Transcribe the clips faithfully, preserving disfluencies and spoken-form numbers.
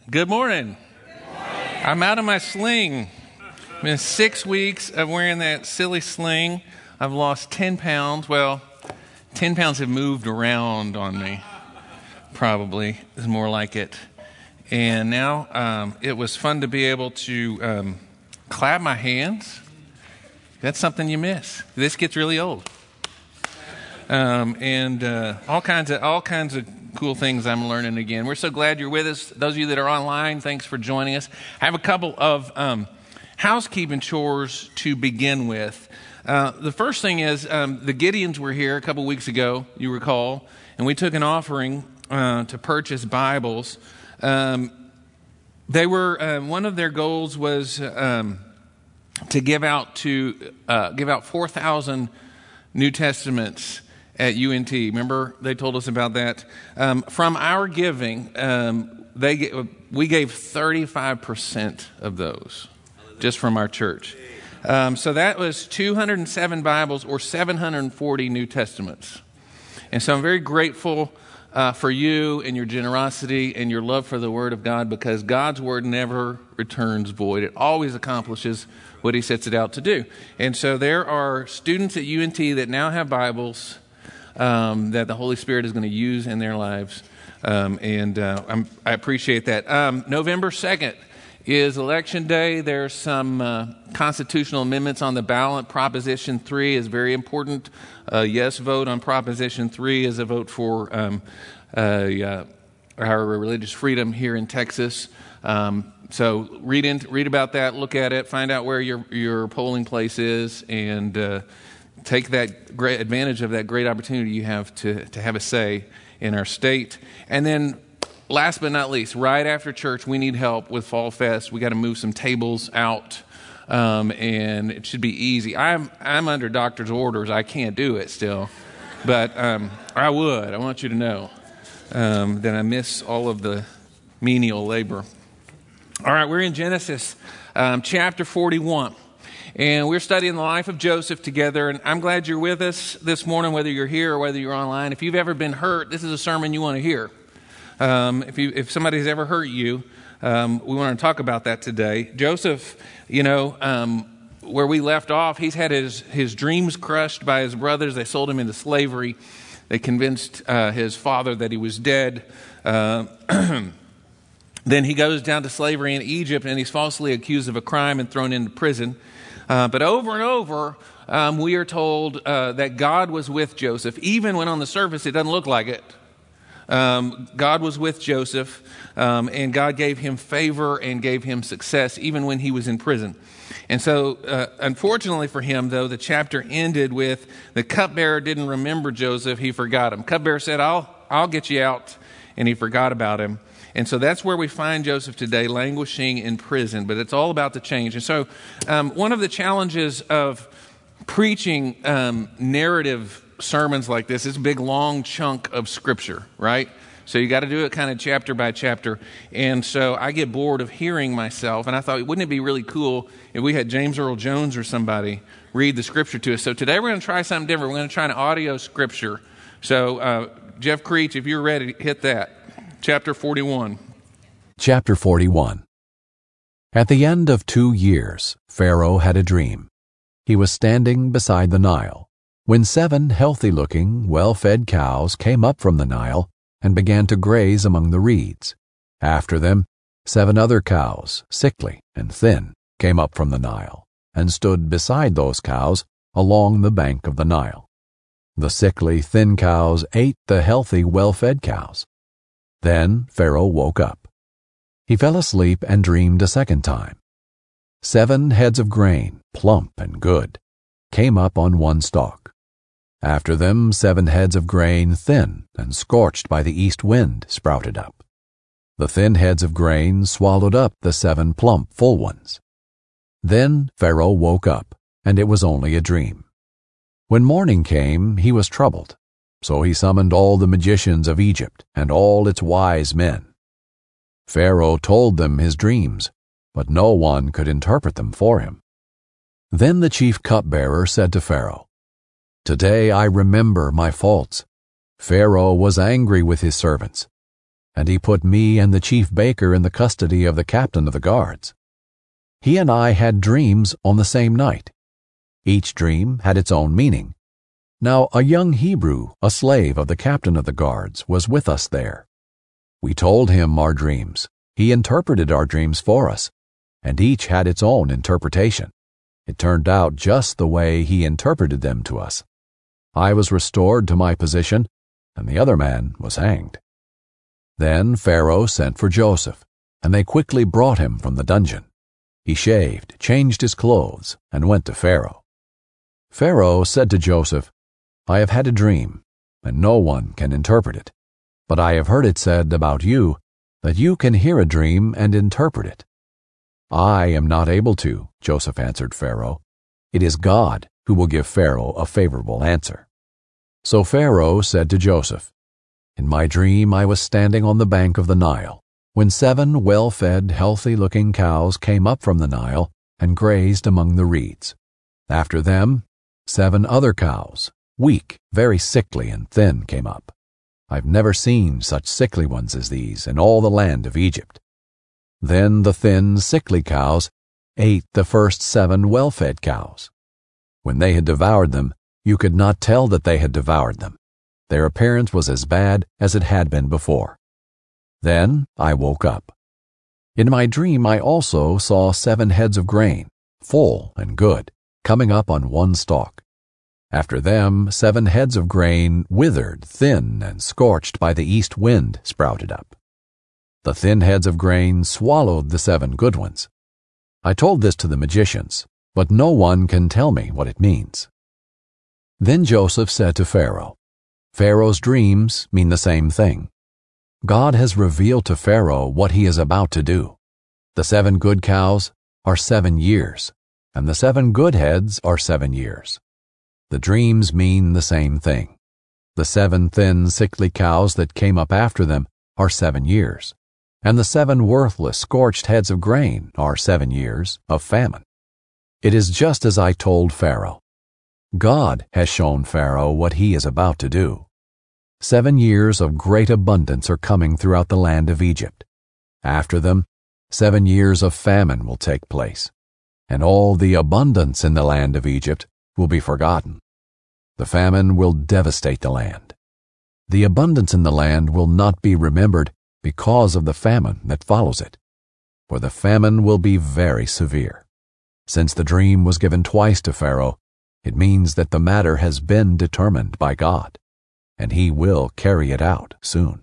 Good morning. Good morning. I'm out of my sling. It's been six weeks of wearing that silly sling. I've lost ten pounds. Well, ten pounds have moved around on me, probably is more like it. And now um, it was fun to be able to um, clap my hands. That's something you miss. This gets really old. Um, and uh, all kinds of all kinds of cool things I'm learning again. We're so glad you're with us. Those of you that are online, thanks for joining us. I have a couple of um, housekeeping chores to begin with. Uh, the first thing is um, the Gideons were here a couple weeks ago, you recall, and we took an offering uh, to purchase Bibles. Um, they were uh, one of their goals was um, to give out to uh, give out four thousand New Testaments at U N T. Remember, they told us about that. Um, from our giving, um, they we gave thirty-five percent of those, just from our church. Um, so that was two hundred seven Bibles or seven hundred forty New Testaments. And so I'm very grateful uh, for you and your generosity and your love for the Word of God, because God's Word never returns void. It always accomplishes what He sets it out to do. And so there are students at U N T that now have Bibles Um, that the Holy Spirit is going to use in their lives, um, and uh, I'm, I appreciate that. Um, November second is Election Day. There's some uh, constitutional amendments on the ballot. Proposition three is very important. A yes vote on Proposition three is a vote for um, uh, uh, our religious freedom here in Texas. Um, so read in, read about that, look at it, find out where your your polling place is, and uh, take that great advantage of that great opportunity you have to, to have a say in our state. And then last but not least, right after church, we need help with Fall Fest. We got to move some tables out, um, and it should be easy. I'm I'm under doctor's orders. I can't do it still, but um, I would. I want you to know um, that I miss all of the menial labor. All right, we're in Genesis um, chapter forty-one. And we're studying the life of Joseph together, and I'm glad you're with us this morning, whether you're here or whether you're online. If you've ever been hurt, this is a sermon you want to hear. Um, if you, if somebody's ever hurt you, um, we want to talk about that today. Joseph, you know, um, where we left off, he's had his, his dreams crushed by his brothers. They sold him into slavery. They convinced uh, his father that he was dead. Uh, then he goes down to slavery in Egypt, and he's falsely accused of a crime and thrown into prison. Uh, but over and over, um, we are told uh, that God was with Joseph, even when on the surface it doesn't look like it. Um, God was with Joseph, um, and God gave him favor and gave him success, even when he was in prison. And so, uh, unfortunately for him, though, the chapter ended with the cupbearer didn't remember Joseph, he forgot him. Cupbearer said, I'll, I'll get you out, and he forgot about him. And so that's where we find Joseph today, languishing in prison. But it's all about the change. And so um, one of the challenges of preaching um, narrative sermons like this is a big, long chunk of Scripture, right? So you got to do it kind of chapter by chapter. And so I get bored of hearing myself. And I thought, wouldn't it be really cool if we had James Earl Jones or somebody read the Scripture to us? So today we're going to try something different. We're going to try an audio Scripture. So uh, Jeff Creech, if you're ready, hit that. Chapter forty-one. Chapter forty-one. At the end of two years, Pharaoh had a dream. He was standing beside the Nile, when seven healthy-looking, well-fed cows came up from the Nile and began to graze among the reeds. After them, seven other cows, sickly and thin, came up from the Nile and stood beside those cows along the bank of the Nile. The sickly, thin cows ate the healthy, well-fed cows. Then Pharaoh woke up. He fell asleep and dreamed a second time. Seven heads of grain, plump and good, came up on one stalk. After them, seven heads of grain, thin and scorched by the east wind, sprouted up. The thin heads of grain swallowed up the seven plump, full ones. Then Pharaoh woke up, and it was only a dream. When morning came, he was troubled. So he summoned all the magicians of Egypt and all its wise men. Pharaoh told them his dreams, but no one could interpret them for him. Then the chief cupbearer said to Pharaoh, "Today I remember my faults. Pharaoh was angry with his servants. and he put me and the chief baker in the custody of the captain of the guards. He and I had dreams on the same night. Each dream had its own meaning. Now a young Hebrew, a slave of the captain of the guards, was with us there. We told him our dreams. He interpreted our dreams for us, and each had its own interpretation. It turned out just the way he interpreted them to us. I was restored to my position, and the other man was hanged. Then Pharaoh sent for Joseph, and they quickly brought him from the dungeon. He shaved, changed his clothes, and went to Pharaoh. Pharaoh said to Joseph, I have had a dream, and no one can interpret it. But I have heard it said about you that you can hear a dream and interpret it. I am not able to, Joseph answered Pharaoh. It is God who will give Pharaoh a favorable answer. So Pharaoh said to Joseph, In my dream I was standing on the bank of the Nile, when seven well-fed, healthy-looking cows came up from the Nile and grazed among the reeds. After them, seven other cows, weak, very sickly and thin, came up. I've never seen such sickly ones as these in all the land of Egypt. Then the thin, sickly cows ate the first seven well-fed cows. When they had devoured them, you could not tell that they had devoured them. Their appearance was as bad as it had been before. Then I woke up. In my dream I also saw seven heads of grain, full and good, coming up on one stalk. After them, seven heads of grain, withered, thin, and scorched by the east wind, sprouted up. The thin heads of grain swallowed the seven good ones. I told this to the magicians, but no one can tell me what it means. Then Joseph said to Pharaoh, Pharaoh's dreams mean the same thing. God has revealed to Pharaoh what he is about to do. The seven good cows are seven years, and the seven good heads are seven years. The dreams mean the same thing. The seven thin, sickly cows that came up after them are seven years, and the seven worthless, scorched heads of grain are seven years of famine. It is just as I told Pharaoh. God has shown Pharaoh what he is about to do. Seven years of great abundance are coming throughout the land of Egypt. After them, seven years of famine will take place, and all the abundance in the land of Egypt will be forgotten. The famine will devastate the land. The abundance in the land will not be remembered because of the famine that follows it, for the famine will be very severe. Since the dream was given twice to Pharaoh, it means that the matter has been determined by God, and he will carry it out soon.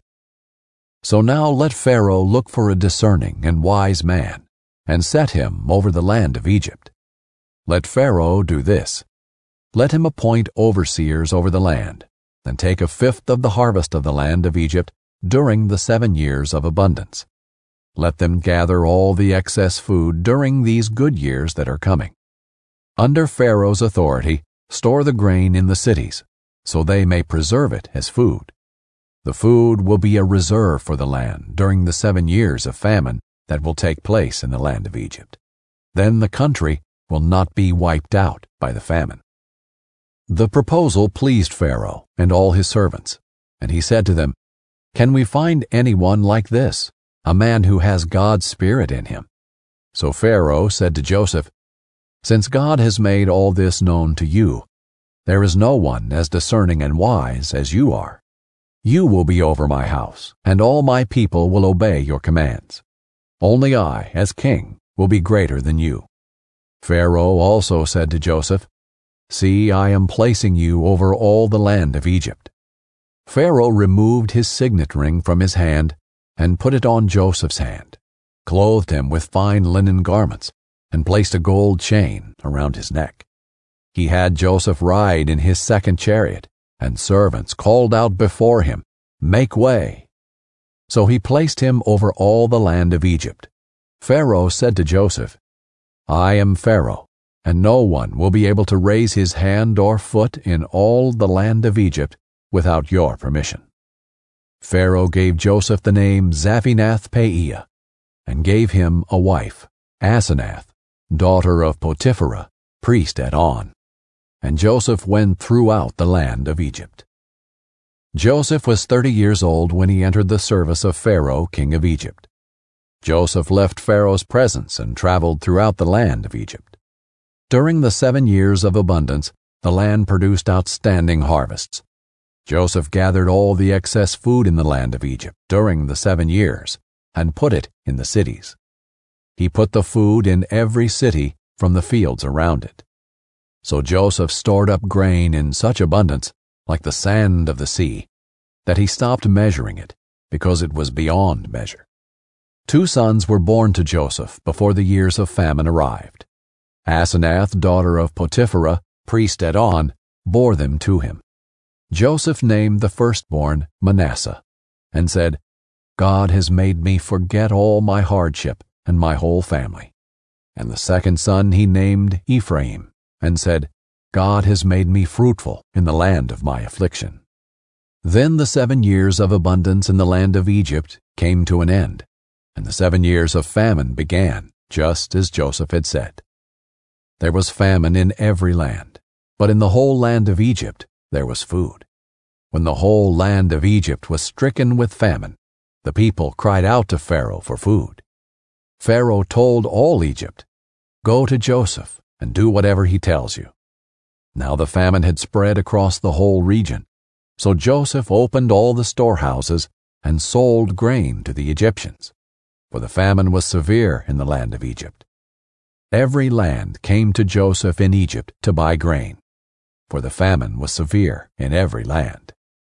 So now let Pharaoh look for a discerning and wise man, and set him over the land of Egypt. Let Pharaoh do this. Let him appoint overseers over the land, and take a fifth of the harvest of the land of Egypt during the seven years of abundance. Let them gather all the excess food during these good years that are coming. Under Pharaoh's authority, store the grain in the cities, so they may preserve it as food. The food will be a reserve for the land during the seven years of famine that will take place in the land of Egypt. Then the country will not be wiped out by the famine. The proposal pleased Pharaoh and all his servants, and he said to them, Can we find anyone like this, a man who has God's Spirit in him? So Pharaoh said to Joseph, Since God has made all this known to you, there is no one as discerning and wise as you are. You will be over my house, and all my people will obey your commands. Only I, as king, will be greater than you. Pharaoh also said to Joseph, See, I am placing you over all the land of Egypt. Pharaoh removed his signet ring from his hand and put it on Joseph's hand, clothed him with fine linen garments, and placed a gold chain around his neck. He had Joseph ride in his second chariot, and servants called out before him, Make way! So he placed him over all the land of Egypt. Pharaoh said to Joseph, I am Pharaoh, and no one will be able to raise his hand or foot in all the land of Egypt without your permission. Pharaoh gave Joseph the name Zaphenath-Paneah, and gave him a wife, Asenath, daughter of Potiphera, priest at On. And Joseph went throughout the land of Egypt. Joseph was thirty years old when he entered the service of Pharaoh, king of Egypt. Joseph left Pharaoh's presence and traveled throughout the land of Egypt. During the seven years of abundance, the land produced outstanding harvests. Joseph gathered all the excess food in the land of Egypt during the seven years and put it in the cities. He put the food in every city from the fields around it. So Joseph stored up grain in such abundance, like the sand of the sea, that he stopped measuring it, because it was beyond measure. Two sons were born to Joseph before the years of famine arrived. Asenath, daughter of Potipherah, priest at On, bore them to him. Joseph named the firstborn Manasseh, and said, God has made me forget all my hardship and my whole family. And the second son he named Ephraim, and said, God has made me fruitful in the land of my affliction. Then the seven years of abundance in the land of Egypt came to an end, and the seven years of famine began, just as Joseph had said. There was famine in every land, but in the whole land of Egypt there was food. When the whole land of Egypt was stricken with famine, the people cried out to Pharaoh for food. Pharaoh told all Egypt, Go to Joseph and do whatever he tells you. Now the famine had spread across the whole region, so Joseph opened all the storehouses and sold grain to the Egyptians, for the famine was severe in the land of Egypt. Every land came to Joseph in Egypt to buy grain, for the famine was severe in every land.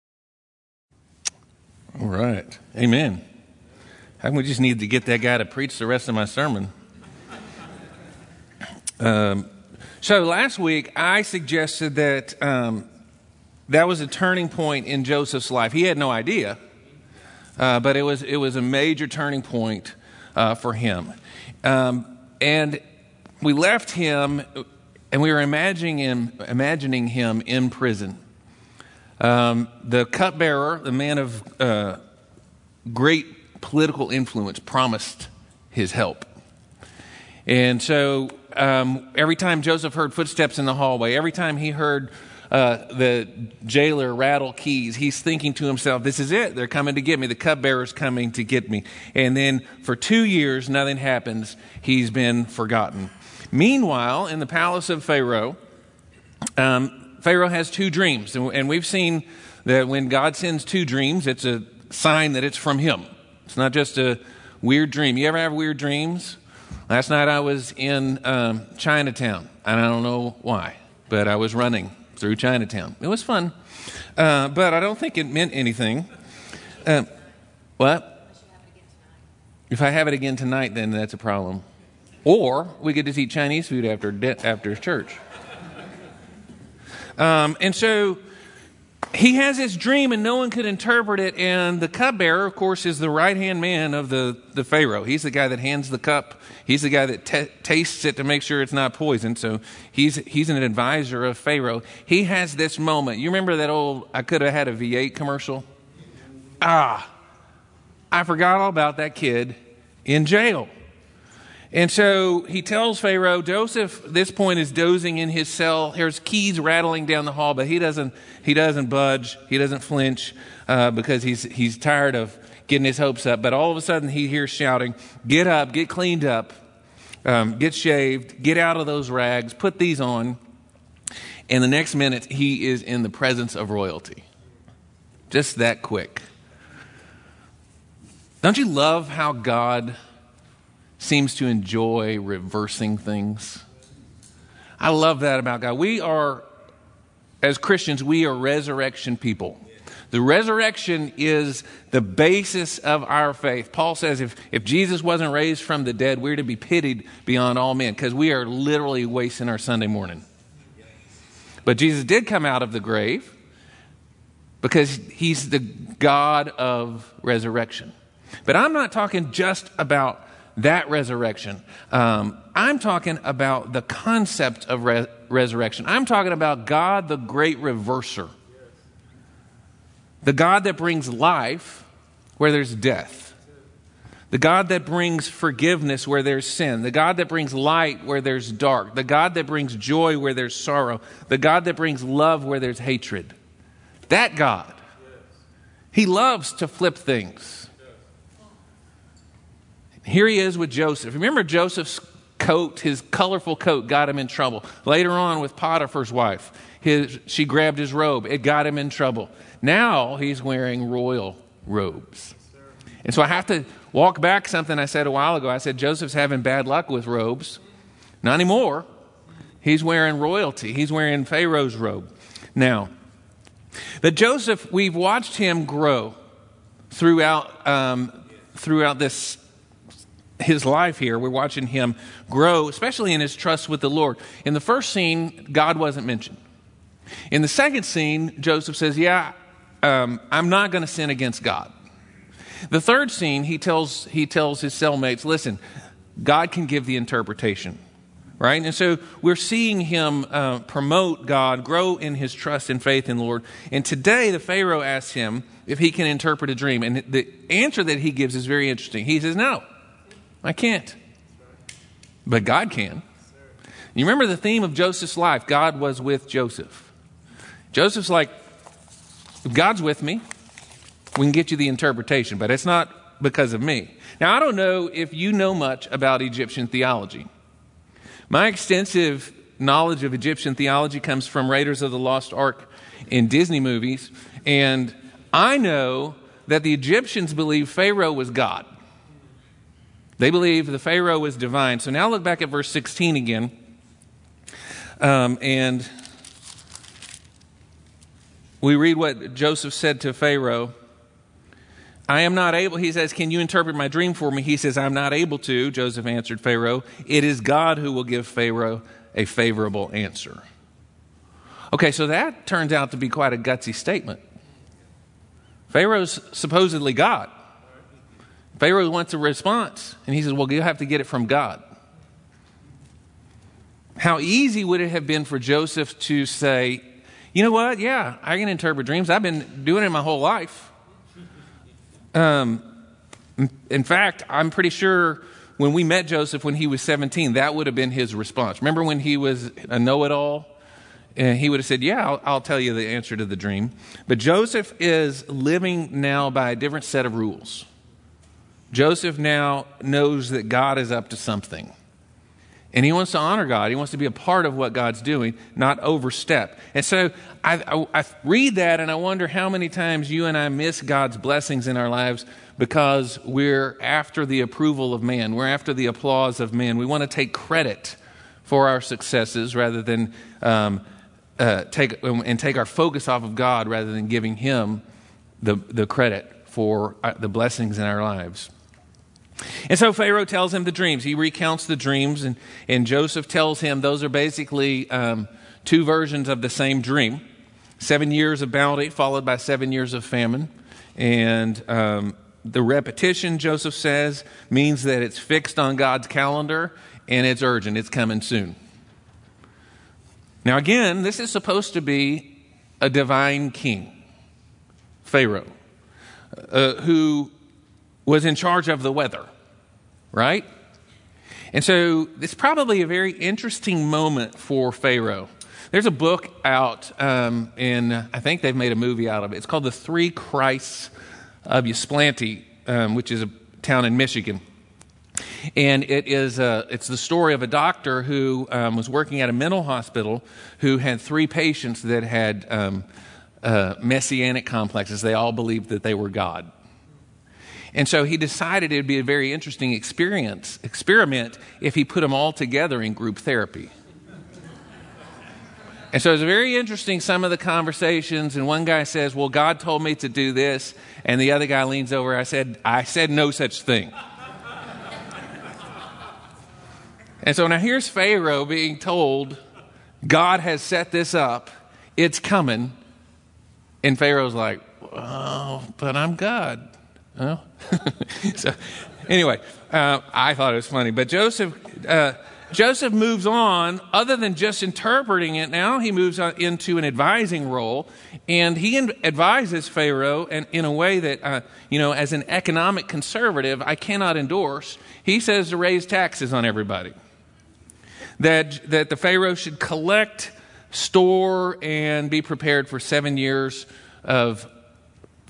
All right. Amen. I we just need to get that guy to preach the rest of my sermon. Um, so last week I suggested that um, that was a turning point in Joseph's life. He had no idea, uh, but it was it was a major turning point uh, for him. Um, and we left him, and we were imagining him, imagining him in prison. Um, the cupbearer, the man of uh, great political influence, promised his help. And so um, every time Joseph heard footsteps in the hallway, every time he heard uh, the jailer rattle keys, he's thinking to himself, this is it. They're coming to get me. The cupbearer's coming to get me. And then for two years, nothing happens. He's been forgotten. Meanwhile, in the palace of Pharaoh, um, Pharaoh has two dreams. And, and we've seen that when God sends two dreams, it's a sign that it's from him. It's not just a weird dream. You ever have weird dreams? Last night I was in um, Chinatown, and I don't know why, but I was running through Chinatown. It was fun, uh, but I don't think it meant anything. Uh, what? If I have it again tonight, then that's a problem. Or we get to eat Chinese food after de- after church. Um, and so he has this dream, and no one could interpret it. And the cupbearer, of course, is the right-hand man of the, the Pharaoh. He's the guy that hands the cup. He's the guy that t- tastes it to make sure it's not poisoned. So he's he's an advisor of Pharaoh. He has this moment. You remember that old I could have had a V eight commercial? Ah, I forgot all about that kid in jail. And so he tells Pharaoh, Joseph, at this point, is dozing in his cell. There's keys rattling down the hall, but he doesn't he doesn't budge. He doesn't flinch uh, because he's he's tired of getting his hopes up. But all of a sudden he hears shouting, get up, get cleaned up, um, get shaved, get out of those rags, put these on. And the next minute he is in the presence of royalty. Just that quick. Don't you love how God seems to enjoy reversing things? I love that about God. We are, as Christians, we are resurrection people. The resurrection is the basis of our faith. Paul says if, if Jesus wasn't raised from the dead, we're to be pitied beyond all men, because we are literally wasting our Sunday morning. But Jesus did come out of the grave because he's the God of resurrection. But I'm not talking just about that resurrection. Um, I'm talking about the concept of re- resurrection. I'm talking about God, the great reverser. The God that brings life where there's death. The God that brings forgiveness where there's sin. The God that brings light where there's dark. The God that brings joy where there's sorrow. The God that brings love where there's hatred. That God He loves to flip things. Here he is with Joseph. Remember Joseph's coat, his colorful coat got him in trouble. Later on with Potiphar's wife, his, she grabbed his robe. It got him in trouble. Now he's wearing royal robes. And so I have to walk back something I said a while ago. I said Joseph's having bad luck with robes. Not anymore. He's wearing royalty. He's wearing Pharaoh's robe. Now, but Joseph, we've watched him grow throughout um, throughout this his life here. We're watching him grow, especially in his trust with the Lord. In the first scene, God wasn't mentioned. In the second scene, Joseph says, yeah, um, I'm not going to sin against God. The third scene, he tells he tells his cellmates, listen, God can give the interpretation. Right? And so we're seeing him uh, promote God, grow in his trust and faith in the Lord. And today the Pharaoh asks him if he can interpret a dream. And the answer that he gives is very interesting. He says, no, I can't. But God can. You remember the theme of Joseph's life. God was with Joseph. Joseph's like, if God's with me, we can get you the interpretation. But it's not because of me. Now, I don't know if you know much about Egyptian theology. My extensive knowledge of Egyptian theology comes from Raiders of the Lost Ark in Disney movies. And I know that the Egyptians believed Pharaoh was God. They believed the Pharaoh was divine. So now look back at verse sixteen again. Um, and we read what Joseph said to Pharaoh. I am not able, he says, can you interpret my dream for me? He says, I'm not able to. Joseph answered Pharaoh, it is God who will give Pharaoh a favorable answer. Okay, so that turns out to be quite a gutsy statement. Pharaoh's supposedly God. Pharaoh wants a response, and he says, well, you'll have to get it from God. How easy would it have been for Joseph to say, you know what, yeah, I can interpret dreams. I've been doing it my whole life. Um, in fact, I'm pretty sure when we met Joseph when he was seventeen, that would have been his response. Remember when he was a know-it-all? And he would have said, yeah, I'll, I'll tell you the answer to the dream. But Joseph is living now by a different set of rules. Joseph now knows that God is up to something. And he wants to honor God. He wants to be a part of what God's doing, not overstep. And so I, I, I read that and I wonder how many times you and I miss God's blessings in our lives because we're after the approval of man. We're after the applause of man. We want to take credit for our successes rather than um, uh, take and take our focus off of God rather than giving him the, the credit for the blessings in our lives. And so Pharaoh tells him the dreams. He recounts the dreams, and, and Joseph tells him those are basically um, two versions of the same dream. Seven years of bounty followed by seven years of famine. And um, the repetition, Joseph says, means that it's fixed on God's calendar and it's urgent. It's coming soon. Now again, this is supposed to be a divine king, Pharaoh, uh, who was in charge of the weather, right? And so it's probably a very interesting moment for Pharaoh. There's a book out, um, and I think they've made a movie out of it. It's called The Three Christs of Ypsilanti, um, which is a town in Michigan. And it is a, it's the story of a doctor who um, was working at a mental hospital who had three patients that had um, uh, messianic complexes. They all believed that they were God. And so he decided it would be a very interesting experience, experiment if he put them all together in group therapy. And so it's very interesting, some of the conversations, and one guy says, well, God told me to do this, and the other guy leans over, I said, I said no such thing. And so now here's Pharaoh being told, God has set this up, it's coming, and Pharaoh's like, oh, but I'm God. Oh. So anyway, uh, I thought it was funny. But Joseph uh, Joseph moves on. Other than just interpreting it now, he moves on into an advising role. And he advises Pharaoh and in a way that, uh, you know, as an economic conservative, I cannot endorse. He says to raise taxes on everybody. That, that the Pharaoh should collect, store, and be prepared for seven years of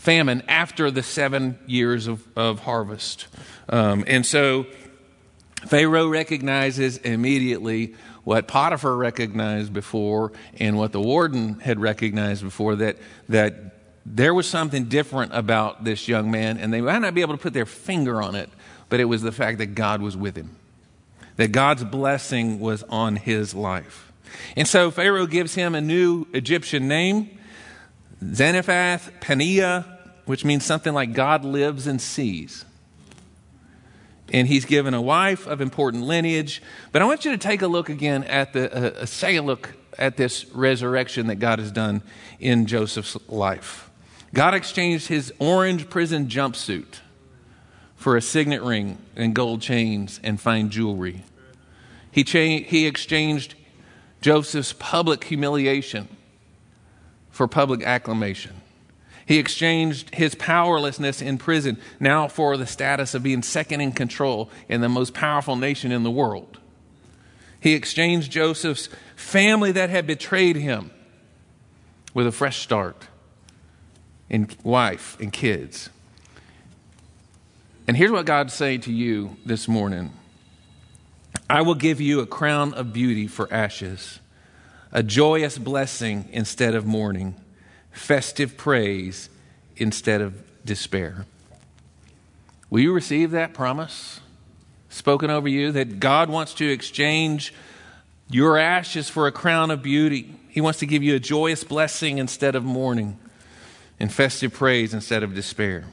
famine after the seven years of, of harvest. Um, and so Pharaoh recognizes immediately what Potiphar recognized before and what the warden had recognized before, that that there was something different about this young man, and they might not be able to put their finger on it, but it was the fact that God was with him, that God's blessing was on his life. And so Pharaoh gives him a new Egyptian name, Zenifath-Paneah, which means something like God lives and sees. And he's given a wife of important lineage. But I want you to take a look again at the, uh, say a look at this resurrection that God has done in Joseph's life. God exchanged his orange prison jumpsuit for a signet ring and gold chains and fine jewelry. He, cha- he exchanged Joseph's public humiliation for public acclamation. He exchanged his powerlessness in prison now for the status of being second in control in the most powerful nation in the world. He exchanged Joseph's family that had betrayed him with a fresh start, and wife and kids. And here's what God's saying to you this morning. I will give you a crown of beauty for ashes, a joyous blessing instead of mourning, festive praise instead of despair. Will you receive that promise spoken over you, that God wants to exchange your ashes for a crown of beauty? He wants to give you a joyous blessing instead of mourning, and festive praise instead of despair.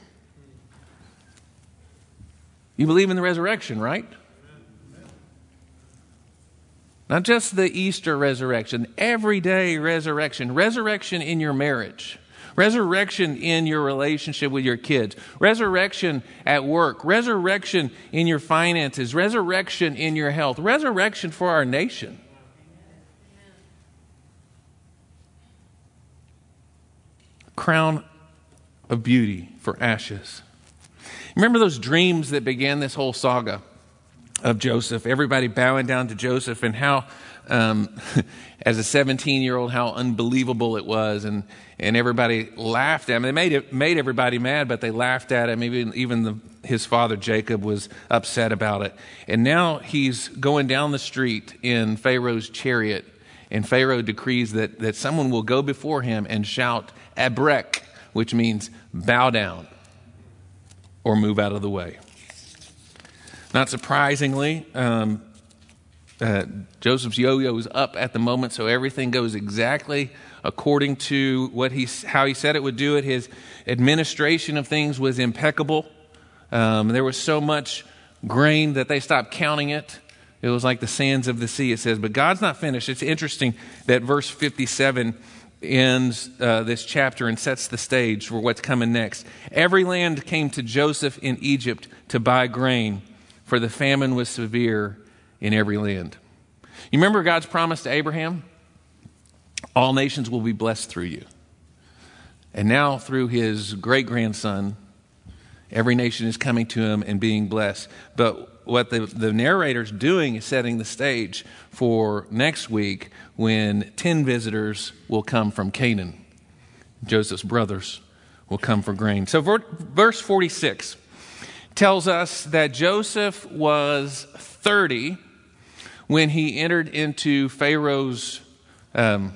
You believe in the resurrection, right? Not just the Easter resurrection, everyday resurrection. Resurrection in your marriage. Resurrection in your relationship with your kids. Resurrection at work. Resurrection in your finances. Resurrection in your health. Resurrection for our nation. Crown of beauty for ashes. Remember those dreams that began this whole saga of Joseph? Everybody bowing down to Joseph, and how, um, as a seventeen-year-old, how unbelievable it was, and and everybody laughed at him. They made it made everybody mad, but they laughed at him. Even even the, his father Jacob was upset about it. And now he's going down the street in Pharaoh's chariot, and Pharaoh decrees that that someone will go before him and shout "Abrek," which means bow down or move out of the way. Not surprisingly, um, uh, Joseph's yo-yo is up at the moment, so everything goes exactly according to what he, how he said it would do it. His administration of things was impeccable. Um, there was so much grain that they stopped counting it. It was like the sands of the sea, it says. But God's not finished. It's interesting that verse fifty-seven ends uh, this chapter and sets the stage for what's coming next. Every land came to Joseph in Egypt to buy grain, for the famine was severe in every land. You remember God's promise to Abraham? All nations will be blessed through you. And now through his great-grandson, every nation is coming to him and being blessed. But what the, the narrator's doing is setting the stage for next week, when ten visitors will come from Canaan. Joseph's brothers will come for grain. So verse forty-six tells us that Joseph was thirty when he entered into Pharaoh's um,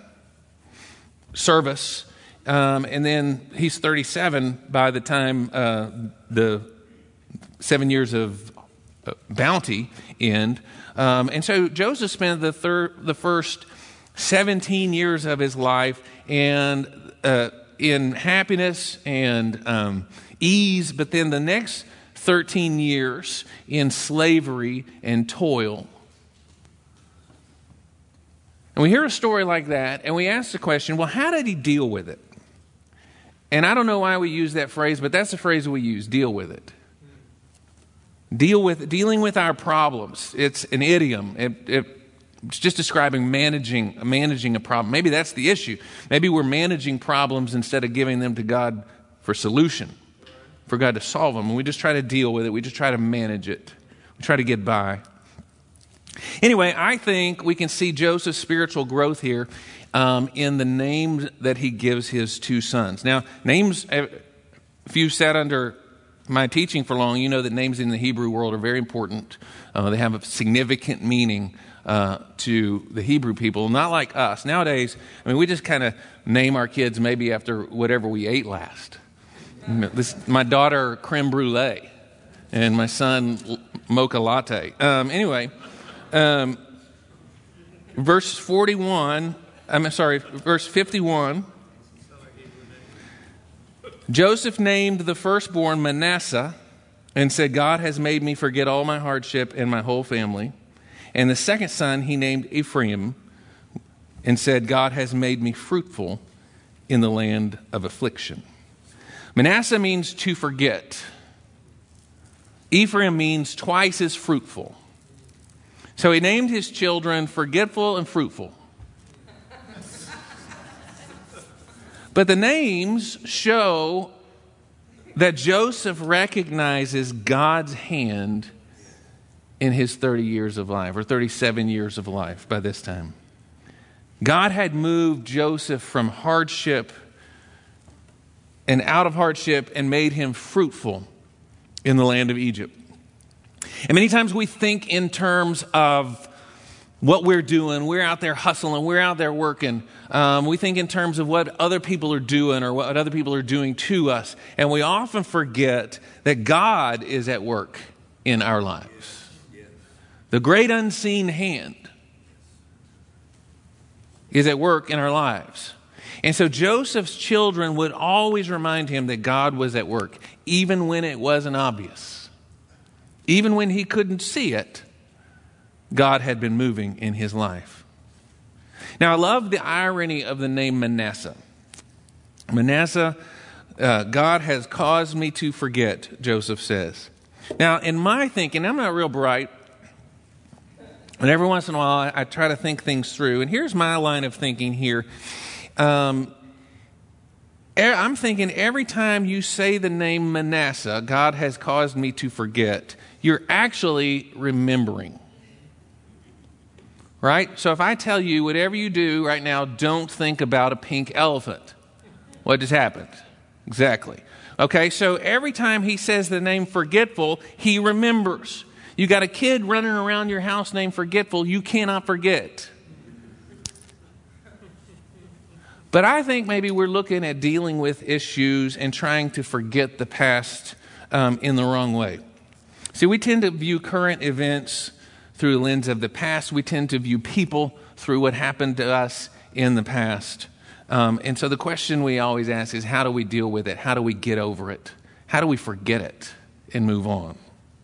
service. Um, and then he's thirty-seven by the time uh, the seven years of bounty end. Um, and so Joseph spent the third, the first seventeen years of his life and uh, in happiness and um, ease, but then the next thirteen years in slavery and toil. And we hear a story like that, and we ask the question, well, how did he deal with it? And I don't know why we use that phrase, but that's the phrase we use, deal with it. Deal with dealing with our problems. It's an idiom. It, it, it's just describing managing managing a problem. Maybe that's the issue. Maybe we're managing problems instead of giving them to God for solution, for God to solve them. And we just try to deal with it. We just try to manage it. We try to get by. Anyway, I think we can see Joseph's spiritual growth here um, in the names that he gives his two sons. Now, names if you sat under my teaching for long, you know that names in the Hebrew world are very important. Uh, they have a significant meaning uh, to the Hebrew people, not like us. Nowadays, I mean, we just kind of name our kids maybe after whatever we ate last. This, my daughter, creme brulee, and my son, mocha latte. Um, anyway, um, verse forty-one, I'm sorry, verse fifty-one. Joseph named the firstborn Manasseh and said, God has made me forget all my hardship and my whole family. And the second son he named Ephraim and said, God has made me fruitful in the land of affliction. Manasseh means to forget. Ephraim means twice as fruitful. So he named his children forgetful and fruitful. But the names show that Joseph recognizes God's hand in his thirty years of life, or thirty-seven years of life by this time. God had moved Joseph from hardship and out of hardship and made him fruitful in the land of Egypt. And many times we think in terms of what we're doing. We're out there hustling. We're out there working. Um, we think in terms of what other people are doing or what other people are doing to us. And we often forget that God is at work in our lives. The great unseen hand is at work in our lives. And so Joseph's children would always remind him that God was at work, even when it wasn't obvious. Even when he couldn't see it, God had been moving in his life. Now, I love the irony of the name Manasseh. Manasseh, uh, God has caused me to forget, Joseph says. Now, in my thinking, I'm not real bright, and every once in a while I, I try to think things through. And here's my line of thinking here. Um, I'm thinking every time you say the name Manasseh, God has caused me to forget, you're actually remembering. Right? So if I tell you, whatever you do right now, don't think about a pink elephant. What just happened? Exactly. Okay, so every time he says the name Forgetful, he remembers. You got a kid running around your house named Forgetful, you cannot forget. But I think maybe we're looking at dealing with issues and trying to forget the past um, in the wrong way. See, we tend to view current events through the lens of the past. We tend to view people through what happened to us in the past. Um, and so the question we always ask is, how do we deal with it? How do we get over it? How do we forget it and move on?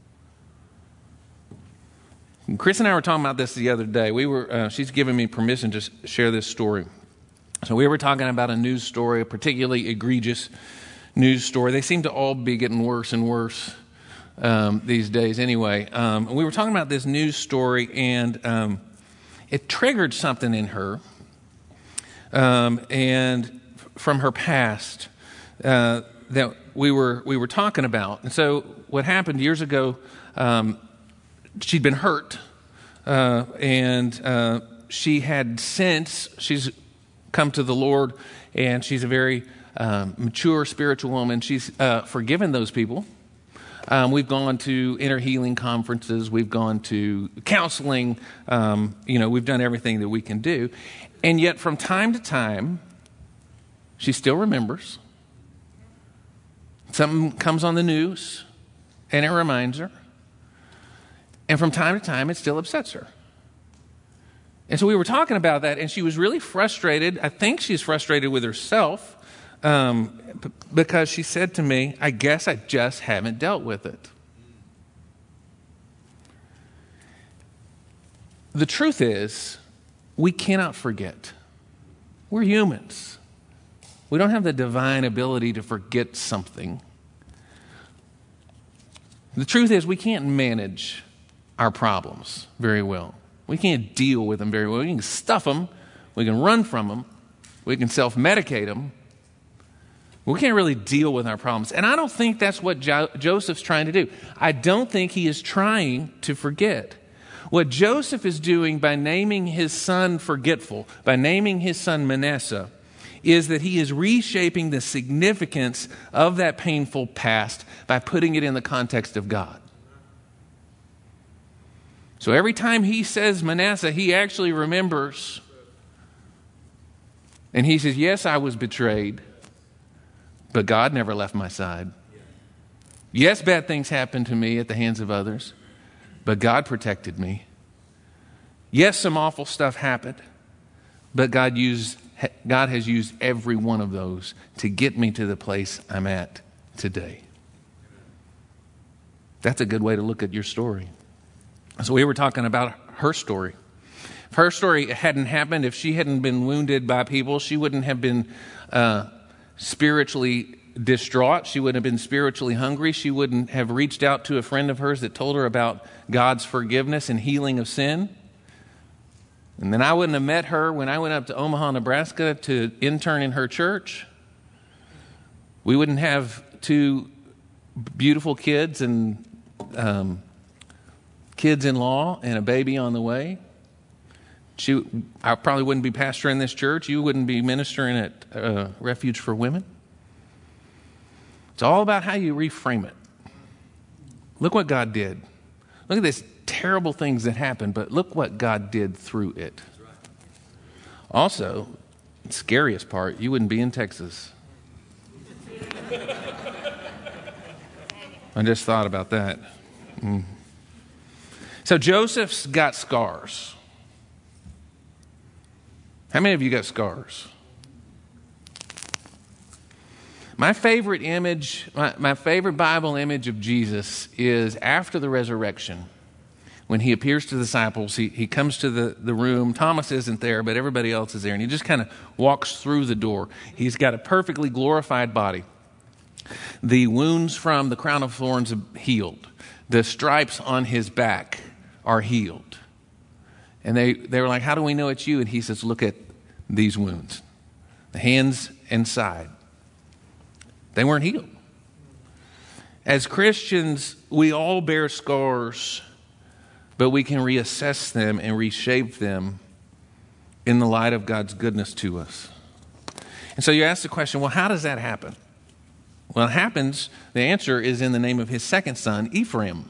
And Chris and I were talking about this the other day. We were, uh, she's given me permission to share this story. So we were talking about a news story, a particularly egregious news story. They seem to all be getting worse and worse Um, these days anyway. Um, we were talking about this news story, and um, it triggered something in her um, and from her past uh, that we were we were talking about. And so what happened years ago, um, she'd been hurt, uh, and uh, she had since, she's come to the Lord, and she's a very um, mature spiritual woman. She's uh, forgiven those people. Um, we've gone to inner healing conferences. We've gone to counseling. Um, you know, we've done everything that we can do. And yet from time to time, she still remembers. Something comes on the news, and it reminds her. And from time to time, it still upsets her. And so we were talking about that, and she was really frustrated. I think she's frustrated with herself. Um, because she said to me, I guess I just haven't dealt with it. The truth is, we cannot forget. We're humans. We don't have the divine ability to forget something. The truth is, we can't manage our problems very well. We can't deal with them very well. We can stuff them. We can run from them. We can self-medicate them. We can't really deal with our problems. And I don't think that's what jo- Joseph's trying to do. I don't think he is trying to forget. What Joseph is doing by naming his son Forgetful, by naming his son Manasseh, is that he is reshaping the significance of that painful past by putting it in the context of God. So every time he says Manasseh, he actually remembers. And he says, yes, I was betrayed, but God never left my side. Yes, bad things happened to me at the hands of others, but God protected me. Yes, some awful stuff happened, but God used God has used every one of those to get me to the place I'm at today. That's a good way to look at your story. So we were talking about her story. If her story hadn't happened, if she hadn't been wounded by people, she wouldn't have been uh, spiritually distraught. She wouldn't have been spiritually hungry. She wouldn't have reached out to a friend of hers that told her about God's forgiveness and healing of sin. And then I wouldn't have met her when I went up to Omaha, Nebraska to intern in her church. We wouldn't have two beautiful kids and um, kids-in-law and a baby on the way. She, I probably wouldn't be pastoring this church. You wouldn't be ministering at uh, Refuge for Women. It's all about how you reframe it. Look what God did. Look at this terrible things that happened, but look what God did through it. Also, the scariest part, you wouldn't be in Texas. I just thought about that. Mm. So Joseph's got scars. How many of you got scars? My favorite image, my, my favorite Bible image of Jesus is after the resurrection. When he appears to the disciples, he, he comes to the, the room. Thomas isn't there, but everybody else is there. And he just kind of walks through the door. He's got a perfectly glorified body. The wounds from the crown of thorns are healed. The stripes on his back are healed. And they, they were like, how do we know it's you? And he says, look at these wounds. The hands and side. They weren't healed. As Christians, we all bear scars, but we can reassess them and reshape them in the light of God's goodness to us. And so you ask the question, well, how does that happen? Well, it happens, the answer is in the name of his second son, Ephraim.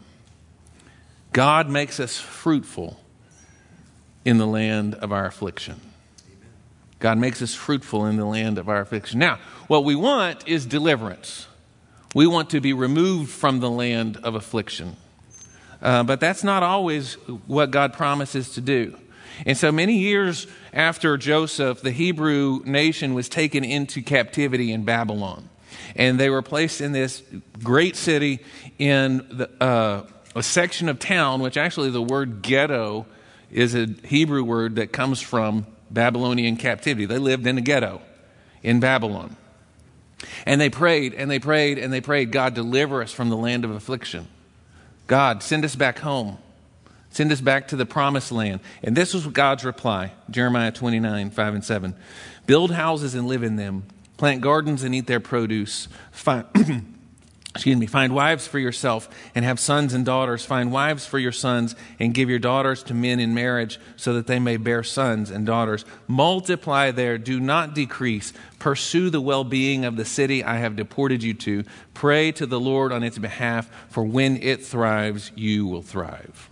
God makes us fruitful in the land of our affliction. God makes us fruitful in the land of our affliction. Now, what we want is deliverance. We want to be removed from the land of affliction. Uh, but that's not always what God promises to do. And so many years after Joseph, the Hebrew nation was taken into captivity in Babylon. And they were placed in this great city in the, uh, a section of town, which actually the word ghetto is a Hebrew word that comes from Babylonian captivity. They lived in a ghetto in Babylon. And they prayed and they prayed and they prayed, God, deliver us from the land of affliction. God, send us back home. Send us back to the promised land. And this was God's reply, Jeremiah twenty-nine, five and seven. Build houses and live in them. Plant gardens and eat their produce. Find, excuse me, find wives for yourself and have sons and daughters. Find wives for your sons and give your daughters to men in marriage so that they may bear sons and daughters. Multiply there, do not decrease. Pursue the well-being of the city I have deported you to. Pray to the Lord on its behalf, for when it thrives, you will thrive.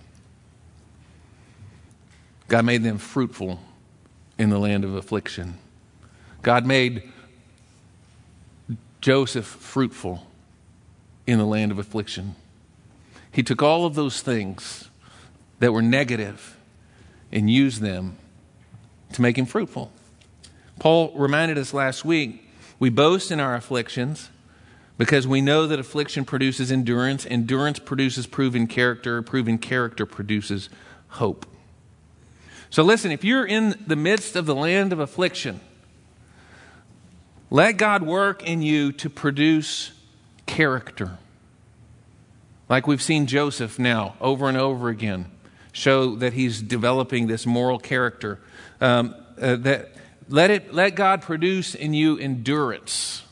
God made them fruitful in the land of affliction. God made Joseph fruitful in the land of affliction. He took all of those things that were negative and used them to make him fruitful. Paul reminded us last week, we boast in our afflictions because we know that affliction produces endurance. Endurance produces proven character. Proven character produces hope. So listen, if you're in the midst of the land of affliction, let God work in you to produce character. Like we've seen Joseph now over and over again show that he's developing this moral character. Um, uh, that let it let God produce in you endurance.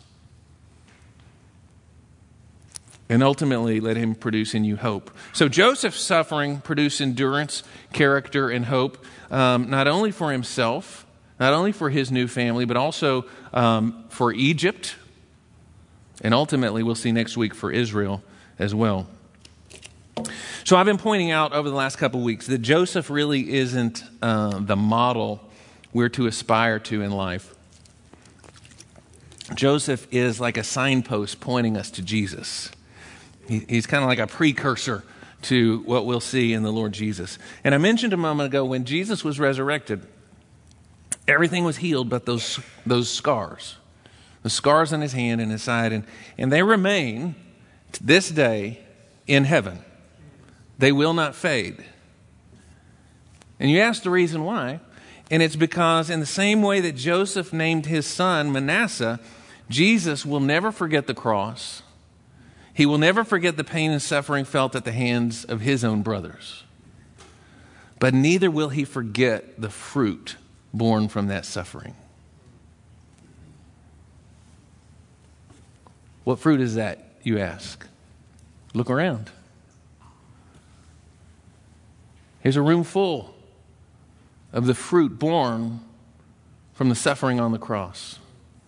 And ultimately let him produce in you hope. So Joseph's suffering produced endurance, character, and hope, um, not only for himself, not only for his new family, but also um, for Egypt, and ultimately, we'll see next week, for Israel as well. So I've been pointing out over the last couple of weeks that Joseph really isn't uh, the model we're to aspire to in life. Joseph is like a signpost pointing us to Jesus. He, he's kind of like a precursor to what we'll see in the Lord Jesus. And I mentioned a moment ago, when Jesus was resurrected, everything was healed but those, those scars. The scars on his hand and his side, and, and they remain to this day in heaven. They will not fade. And you ask the reason why, and it's because in the same way that Joseph named his son Manasseh, Jesus will never forget the cross. He will never forget the pain and suffering felt at the hands of his own brothers. But neither will he forget the fruit born from that suffering. What fruit is that, you ask? Look around. Here's a room full of the fruit born from the suffering on the cross.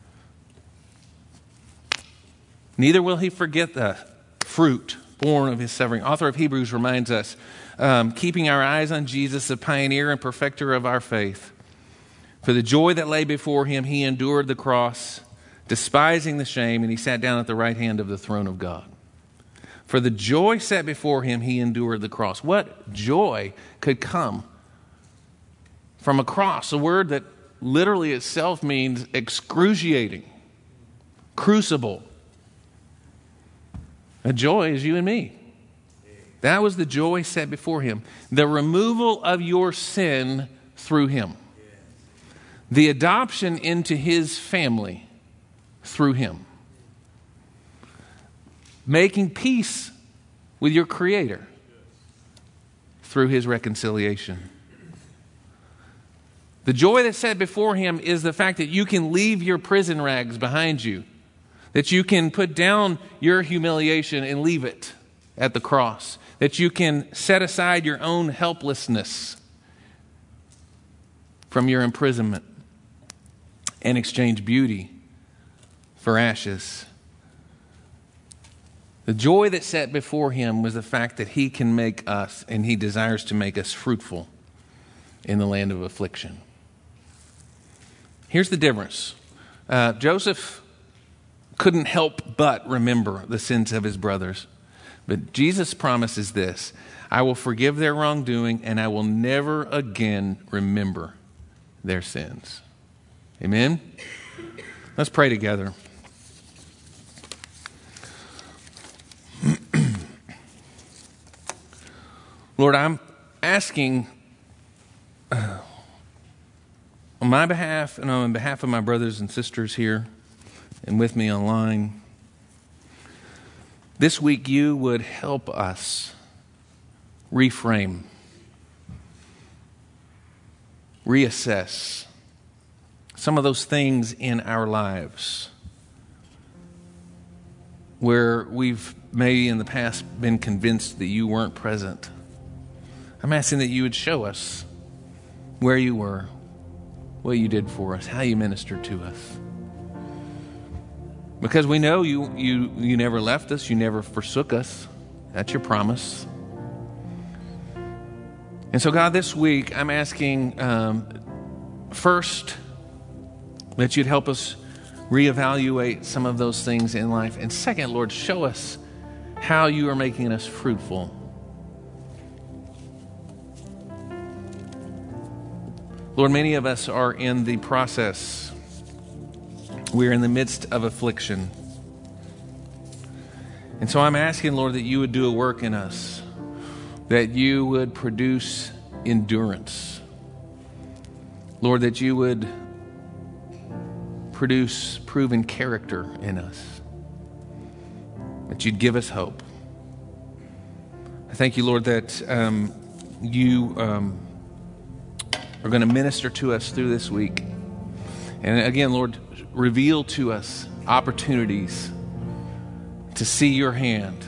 Neither will he forget the fruit born of his suffering. Author of Hebrews reminds us, um, keeping our eyes on Jesus, the pioneer and perfecter of our faith. For the joy that lay before him, he endured the cross, despising the shame, and he sat down at the right hand of the throne of God. For the joy set before him, he endured the cross. What joy could come from a cross? A word that literally itself means excruciating, crucible. A joy is you and me. That was the joy set before him. The removal of your sin through him. The adoption into his family through him. Making peace with your Creator through his reconciliation. The joy that's set before him is the fact that you can leave your prison rags behind you. That you can put down your humiliation and leave it at the cross. That you can set aside your own helplessness from your imprisonment and exchange beauty for ashes. The joy that set before him was the fact that he can make us, and he desires to make us, fruitful in the land of affliction. Here's the difference. Uh, Joseph couldn't help but remember the sins of his brothers. But Jesus promises this: I will forgive their wrongdoing, and I will never again remember their sins. Amen? Let's pray together. Lord, I'm asking uh, on my behalf and on behalf of my brothers and sisters here and with me online, this week you would help us reframe, reassess some of those things in our lives where we've maybe in the past been convinced that you weren't present. I'm asking that you would show us where you were, what you did for us, how you ministered to us. Because we know you, you, you never left us, you never forsook us. That's your promise. And so, God, this week I'm asking um, first that you'd help us reevaluate some of those things in life. And second, Lord, show us how you are making us fruitful. Lord, many of us are in the process. We're in the midst of affliction. And so I'm asking, Lord, that you would do a work in us, that you would produce endurance. Lord, that you would produce proven character in us, that you'd give us hope. I thank you, Lord, that um, you um, are going to minister to us through this week. And again, Lord, reveal to us opportunities to see your hand.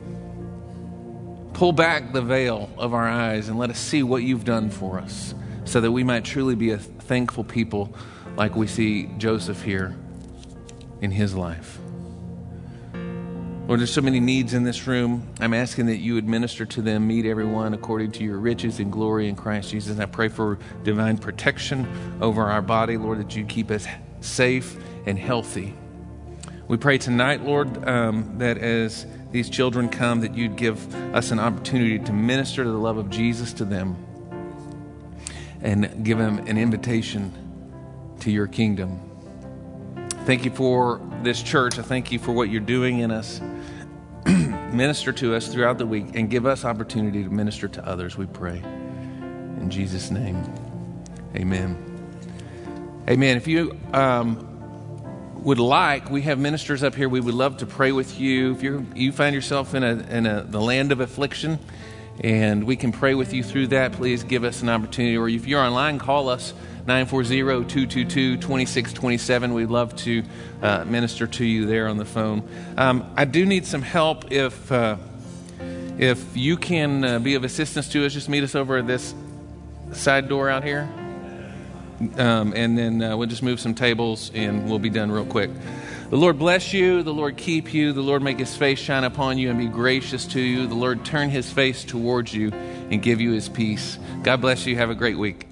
Pull back the veil of our eyes and let us see what you've done for us. so that we might truly be a thankful people like we see Joseph here in his life. Lord, there's so many needs in this room. I'm asking that you would minister to them, meet everyone according to your riches and glory in Christ Jesus. I pray for divine protection over our body, Lord, that you keep us safe and healthy. We pray tonight, Lord, um, that as these children come, that you'd give us an opportunity to minister to the love of Jesus to them and give them an invitation to your kingdom. Thank you for this church. I thank you for what you're doing in us. Minister to us throughout the week and give us opportunity to minister to others, we pray. In Jesus' name, amen. Amen. If you um, would like, we have ministers up here. We would love to pray with you. If you you find yourself in a in a the land of affliction, and we can pray with you through that, please give us an opportunity. Or if you're online, call us, nine four zero, two two two, two six two seven. We'd love to uh, minister to you there on the phone. Um, I do need some help. If uh, if you can uh, be of assistance to us, just meet us over at this side door out here. Um, and then uh, we'll just move some tables and we'll be done real quick. The Lord bless you. The Lord keep you. The Lord make his face shine upon you and be gracious to you. The Lord turn his face towards you and give you his peace. God bless you. Have a great week.